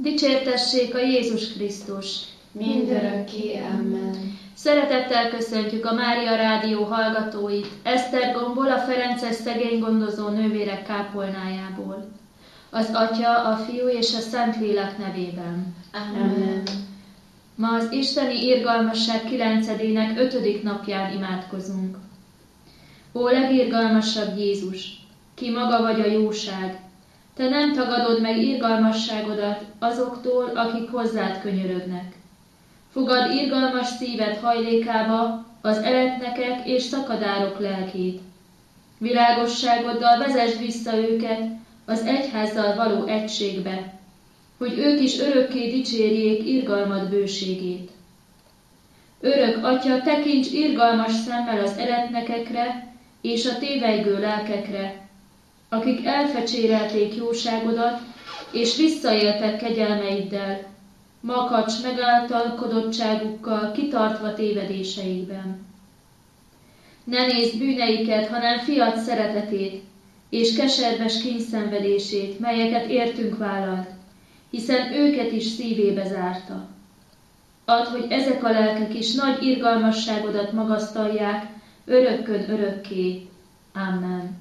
Dicsértessék a Jézus Krisztus! Mindörökké, amen. Szeretettel köszöntjük a Mária Rádió hallgatóit Esztergomból, a ferences szegénygondozó nővérek kápolnájából. Az Atya, a Fiú és a Szentlélek nevében. Amen. Ma az isteni irgalmasság 9-ének 5. napján imádkozunk. Ó legirgalmasabb Jézus, ki maga vagy a jóság, te nem tagadod meg irgalmasságodat azoktól, akik hozzád könyörögnek. Fogad irgalmas szíved hajlékába az eretnekek és szakadárok lelkét. Világosságoddal vezesd vissza őket az egyházzal való egységbe, hogy ők is örökké dicsérjék irgalmad bőségét. Örök Atya, tekints irgalmas szemmel az eretnekekre és a tévejgő lelkekre, akik elfecsérelték jóságodat, és visszaéltek kegyelmeiddel, makacs megáltalkodottságukkal kitartva tévedéseikben. Ne nézd bűneiket, hanem fiad szeretetét, és keserves kényszenvedését, melyeket értünk vállalt, hiszen őket is szívébe zárta. Add, hogy ezek a lelkek is nagy irgalmasságodat magasztalják, örökkön örökké. Amen.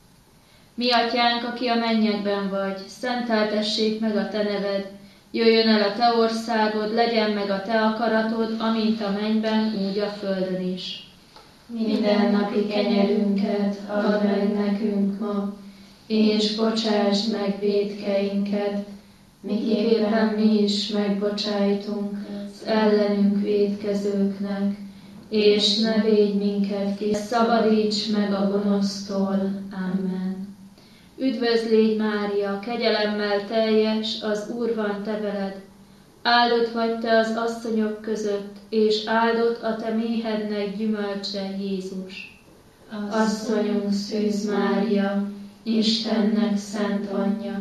Mi atyánk, aki a mennyekben vagy, szenteltessék meg a te neved, jöjjön el a te országod, legyen meg a te akaratod, amint a mennyben, úgy a földön is. Mindennapi kenyerünket add meg nekünk ma, és bocsásd meg vétkeinket, miképpen mi is megbocsájtunk az ellenünk vétkezőknek, és ne védj minket ki, szabadíts meg a gonosztól. Amen. Üdvözlégy Mária, kegyelemmel teljes, az Úr van te veled. Áldott vagy te az asszonyok között, és áldott a te méhednek gyümölcse, Jézus. Asszonyunk Szűz Mária, Istennek szent anyja,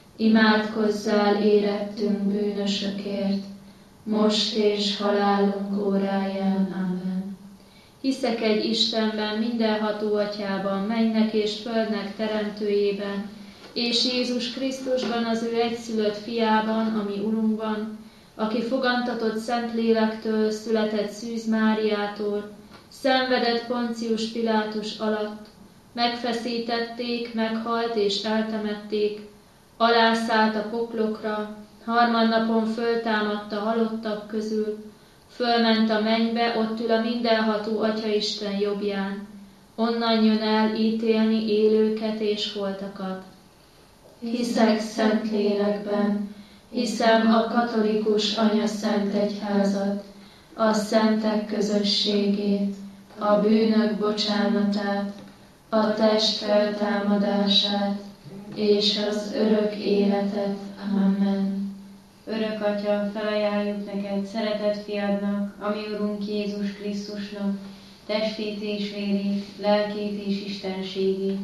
imádkozzál érettünk bűnösökért, most és halálunk óráján. Amen. Hiszek egy Istenben, mindenható Atyában, mennynek és földnek teremtőjében, és Jézus Krisztusban, az ő egyszülött fiában, ami Urunkban, aki fogantatott Szentlélektől, született Szűz Máriától, szenvedett Poncius Pilátus alatt, megfeszítették, meghalt és eltemették, alászállt a poklokra, harmadnapon föltámadt a halottak közül, fölment a mennybe, ott ül a mindenható Atyaisten jobbján, onnan jön el ítélni élőket és holtakat. Hiszek Szentlélekben, hiszem a katolikus anyaszent egyházat, a szentek közösségét, a bűnök bocsánatát, a test feltámadását és az örök életet. Amen. Örök Atya, felajánljuk neked szeretett fiadnak, ami Urunk Jézus Krisztusnak, testét és vérét, lelkét és istenségét.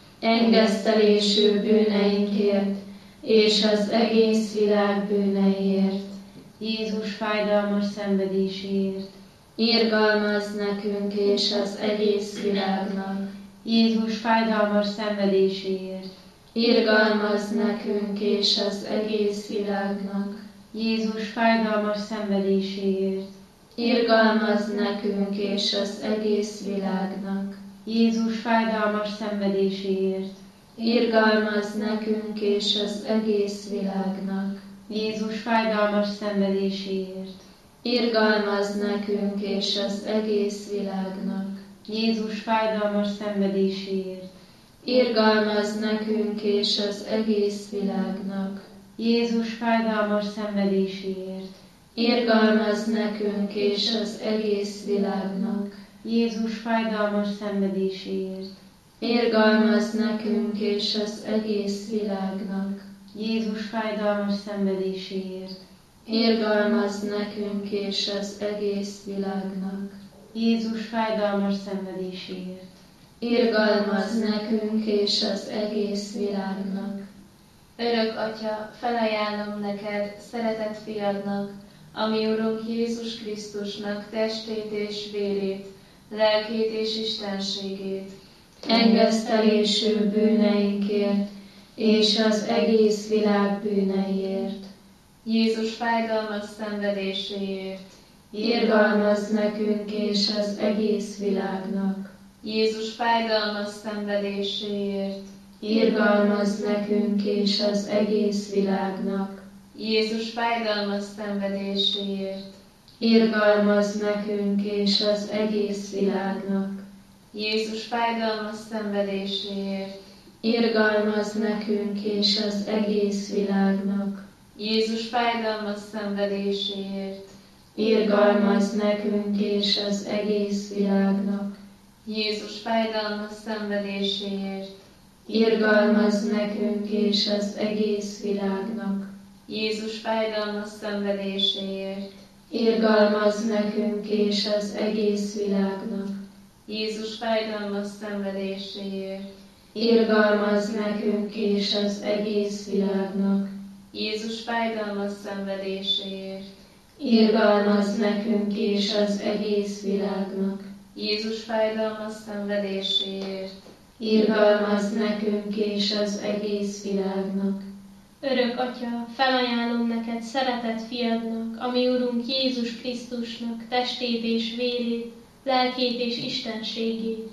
Engesztelésű bűneinkért, és az egész világ bűneiért. Jézus fájdalmas szenvedéséért. Irgalmazz nekünk és az egész világnak. Jézus fájdalmas szenvedéséért. Irgalmazz nekünk és az egész világnak. Jézus fájdalmas szenvedéséért. Irgalmazz nekünk és az egész világnak. Jézus fájdalmas szenvedéséért. Irgalmazz nekünk és az egész világnak. Jézus fájdalmas szenvedéséért. Irgalmazz nekünk és az egész világnak. Jézus fájdalmas szenvedéséért. Irgalmazz nekünk és az egész világnak. Jézus fájdalmas szenvedéséért. Irgalmazz nekünk és az egész világnak. Jézus fájdalmas szenvedéséért. Irgalmazz nekünk és az egész világnak. Jézus fájdalmas szenvedéséért. Irgalmazz nekünk és az egész világnak. Jézus fájdalmas szenvedéséért. Irgalmazz nekünk és az egész világnak. Örök Atya, felajánlom neked, szeretett fiadnak, ami Urunk Jézus Krisztusnak testét és vérét, lelkét és istenségét. Engesztelésű bűneinkért, és az egész világ bűneiért. Jézus fájdalmas szenvedéséért, irgalmazz nekünk és az egész világnak. Jézus fájdalmas szenvedéséért, Irgalmazz nekünk és az egész világnak. Jézus fájdalmas szenvedéséért, Irgalmazz nekünk és az egész világnak. Jézus fájdalmas szenvedéséért, Irgalmazz nekünk és az egész világnak. Jézus fájdalmas szenvedéséért, Irgalmazz nekünk és az egész világnak. Jézus fájdalmas szenvedéséért, Irgalmazz nekünk és az egész világnak. Jézus fájdalmas szenvedéséért, Irgalmazz nekünk és az egész világnak. Jézus fájdalmas szenvedéséért, Irgalmazz nekünk és az egész világnak. Jézus fájdalmas szenvedéséért, Irgalmazz nekünk és az egész világnak. Jézus fájdalmas szenvedéséért, Irgalmazz nekünk és az egész világnak. Örök Atya, felajánlom neked szeretett fiadnak, ami Urunk Jézus Krisztusnak testét és vérét, lelkét és istenségét.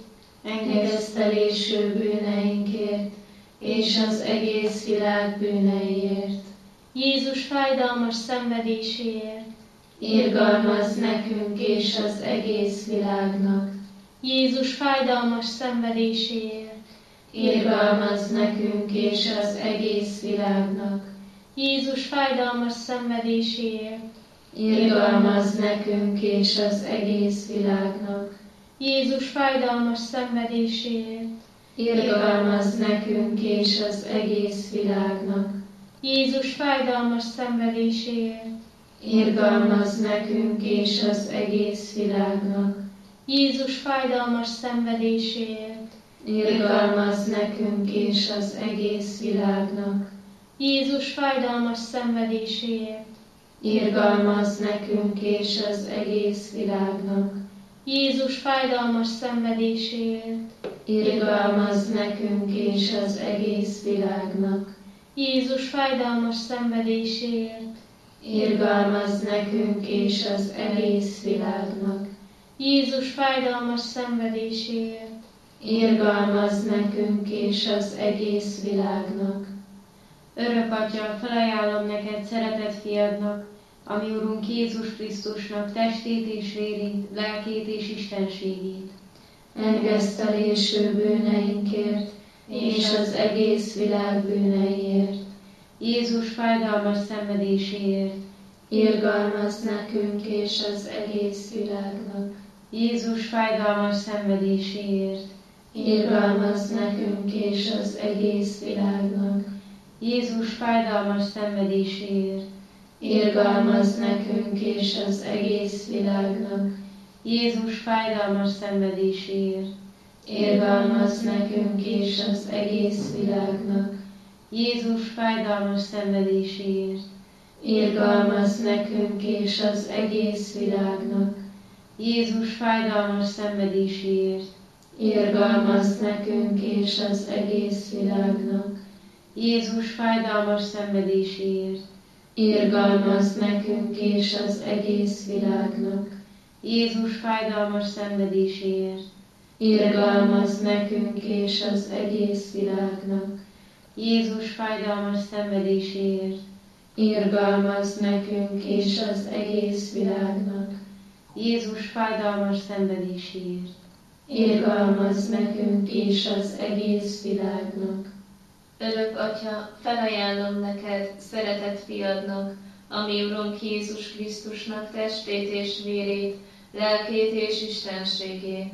Engesztelésű bűneinkért és az egész világ bűneiért. Jézus fájdalmas szenvedéséért. Irgalmazz nekünk és az egész világnak. Jézus fájdalmas szenvedéséért. Irgalmazz nekünk és az egész világnak. Jézus fájdalmas szenvedéséért. Irgalmazz nekünk és az egész világnak. Jézus fájdalmas szenvedéséért. Irgalmazz nekünk és az egész világnak. Jézus fájdalmas szenvedéséért. Irgalmazz nekünk és az egész világnak. Jézus fájdalmas szenvedéséért. Irgalmazz nekünk és az egész világnak. Jézus fájdalmas szenvedéséért. Irgalmazz nekünk és az egész világnak. Jézus fájdalmas szenvedéséért. Irgalmazz nekünk és az egész világnak. Jézus fájdalmas szenvedéséért. Irgalmazz nekünk és az egész világnak. Jézus fájdalmas szenvedéséért. Irgalmazz nekünk és az egész világnak. Örök Atya, felajánlom neked szeretett fiadnak, ami Urunk Jézus Krisztusnak testét és vérét, lelkét és istenségét. Engesztelésű bűneinkért és az egész világ bűneiért. Jézus fájdalmas szenvedéséért. Irgalmazz nekünk és az egész világnak. Jézus fájdalmas szenvedéséért. Irgalmazz nekünk és az egész világnak. Jézus fájdalmas szenvedéséért. Irgalmazz nekünk és az egész világnak. Jézus fájdalmas szenvedéséért. Irgalmazz nekünk és az egész világnak. Jézus fájdalmas szenvedéséért. Irgalmazz nekünk és az egész világnak. Jézus fájdalmas szenvedéséért. Irgalmazz nekünk és az egész világnak. Jézus fájdalmas szenvedéséért. Irgalmazz nekünk és az egész világnak. Jézus fájdalmas szenvedéséért. Irgalmazz nekünk és az egész világnak. Jézus fájdalmas szenvedéséért. Irgalmazz nekünk és az egész világnak. Jézus fájdalmas szenvedéséért. Irgalmazz nekünk és az egész világnak. Örök Atya, felajánlom neked szeretett fiadnak, ami Urunk Jézus Krisztusnak testét és vérét, lelkét és istenségét.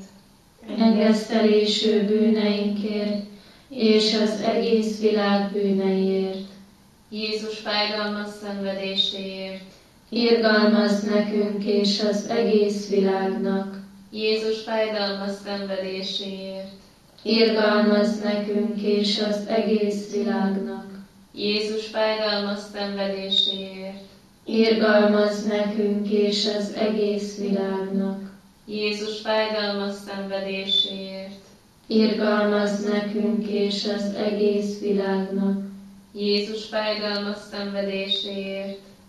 Engesztelésű bűneinkért és az egész világ bűneiért. Jézus fájdalmas szenvedéséért. Irgalmazz nekünk és az egész világnak. Jézus fájdalmas szenvedéséért. Irgalmazz nekünk és az egész világnak. Jézus fájdalmas szenvedéséért. Irgalmazz nekünk és az egész világnak. Jézus fájdalmas szenvedéséért. Irgalmazz nekünk és az egész világnak. Jézus fájdalmas szenvedéséért.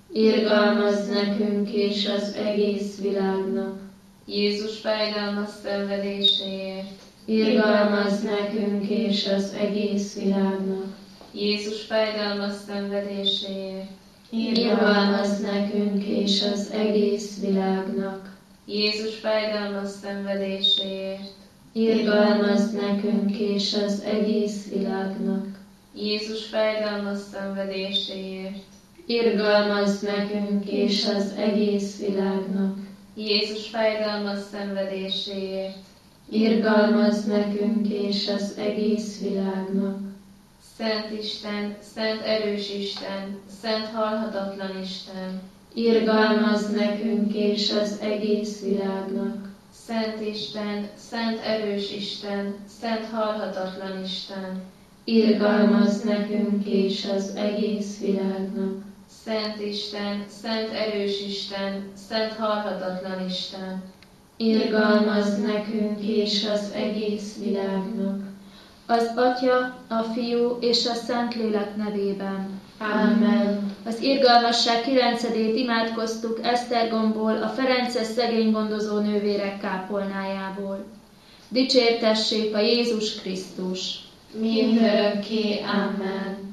irgalmazz nekünk és az egész világnak. Jézus fájdalmas szenvedéséért, Irgalmazz nekünk és az egész világnak. Jézus fájdalmas szenvedéséért, Irgalmazz nekünk és az egész világnak. Jézus fájdalmas szenvedéséért, Irgalmazz nekünk és az egész világnak. Jézus fájdalmas szenvedéséért, Irgalmazz nekünk és az egész világnak. Jézus fájdalmas szenvedéséért, Irgalmazz nekünk és az egész világnak. Szent Isten, szent erős Isten, szent halhatatlan Isten, Irgalmazz nekünk és az egész világnak. Szent Isten, szent erős Isten, szent halhatatlan Isten, Irgalmazz nekünk és az egész világnak. Szent Isten, szent erős Isten, szent halhatatlan Isten, Irgalmazz nekünk és az egész világnak. Az Atya, a Fiú és a Szentlélek nevében. Ámen. Az irgalmasság 9-ét imádkoztuk Esztergomból, a ferences szegénygondozó nővérek kápolnájából. Dicsértessék a Jézus Krisztus! Mindörökké. Ámen.